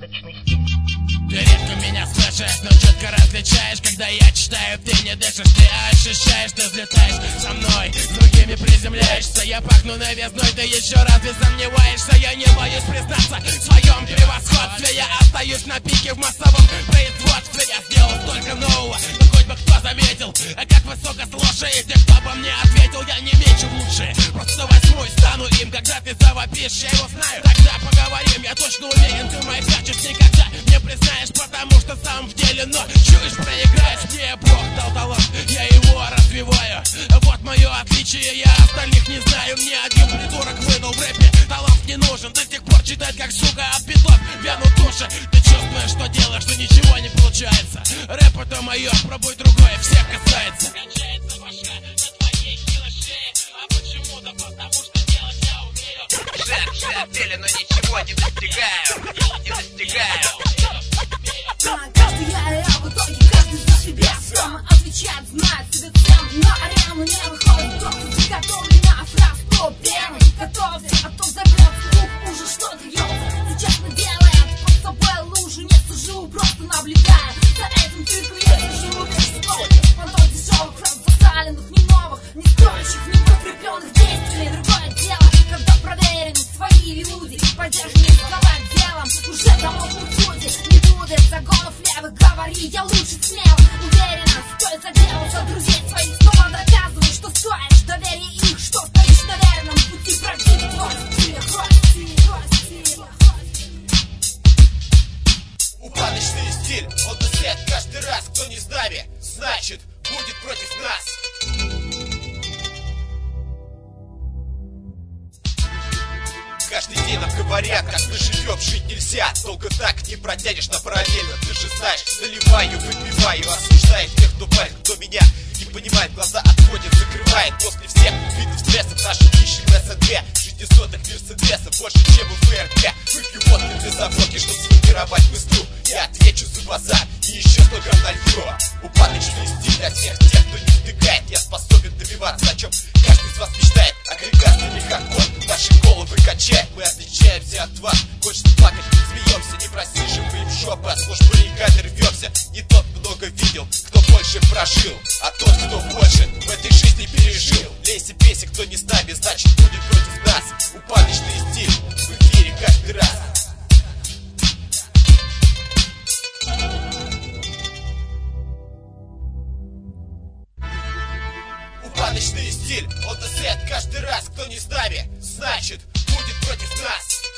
упадочный стиль. Ты редко меня слышишь, но четко различаешь, когда я читаю, ты не дышишь, ты ощущаешь, ты взлетаешь со мной, с другими приземляешься, я пахну новизной, ты еще разве сомневаешься, я не боюсь признаться в своем превосходстве, я остаюсь на пике в массовом производстве, я сделал столько нового, но хоть бы кто заметил, а как высоко слушаете, кто бы мне ответил, я не мечу в лучшие, просто возьму и стану им, когда ты завопишь, я его знаю, тогда поговорим, я точно уверен, ты моих качеств никогда не признаешь, потому что сам в деле, но чуешь, проиграешь, мне Бог дал талант, я его развиваю, вот мое отличие, я остальных не знаю, мне один придурок выдал в рэпе, талант не нужен, до сих пор читать как сука от битлов, вену души, ты чувствуешь, что делаешь, что ничего не получается, рэп это мое, пробуй другое, всех касается. Качается башка на твоей хилой шее, а почему-то потому что делать я умею. Жертв в деле, но ничего не достигаю, не достигаю. Каждый я в итоге, каждый за себя сам отвечает, знает себе цену, на арену не выходит, кто-то заготовлен на фраз, кто первый, готовься, а то заберет слух, уже что-то льется, сейчас мы делаем под собой лужу, не сужу, просто наблюдаю, за этим цирком я сижу, весь стол, фантом дешевых фраз засаленных, не новых, не стоящих, не прикрепленных действий, другое дело, когда проверены свои люди, поддержанные сковать делом, уже давно в суде, не будет загонов левых, говори, я лучше смело, уверенно, стоит за дело, за друзей своих снова доказывай, что стоишь, доверие их, что стоишь на верном пути, правдивый твой стиль, Упадочный стиль, он дослед каждый раз, кто не с нами, значит, будет против нас. Каждый день нам говорят, как мы живем, жить нельзя. Долго так не протянешь на параллельно. Ты же знаешь, наливаю, выпиваю, осуждает тех, кто парит, кто меня не понимает. Глаза отводит, закрывает. После всех видов стрессов наши ищем СНГ. Жизни сотых мерседесов больше, чем у ФРК. Выпью водки для заводки, чтобы сформировать быстру. Я отвечу за базар и еще 100 грамм налью. Упадочный стиль для всех тех, кто не встигает. Я способен добиваться, о чем каждый из вас мечтает. Агрегатный легкоход, наши головы качает. Мы отличаемся от вас, хочется плакать, смеемся. Не просиживаем жопы, а сложь баррикады рвемся. Не тот много видел, кто больше прожил, а тот, кто больше в этой жизни пережил. Лейся, пейся, кто не с нами, значит будет против нас. Упадочный стиль в эфире каждый раз. Упадочный стиль, он дослед каждый раз, кто не с нами, значит будет против нас.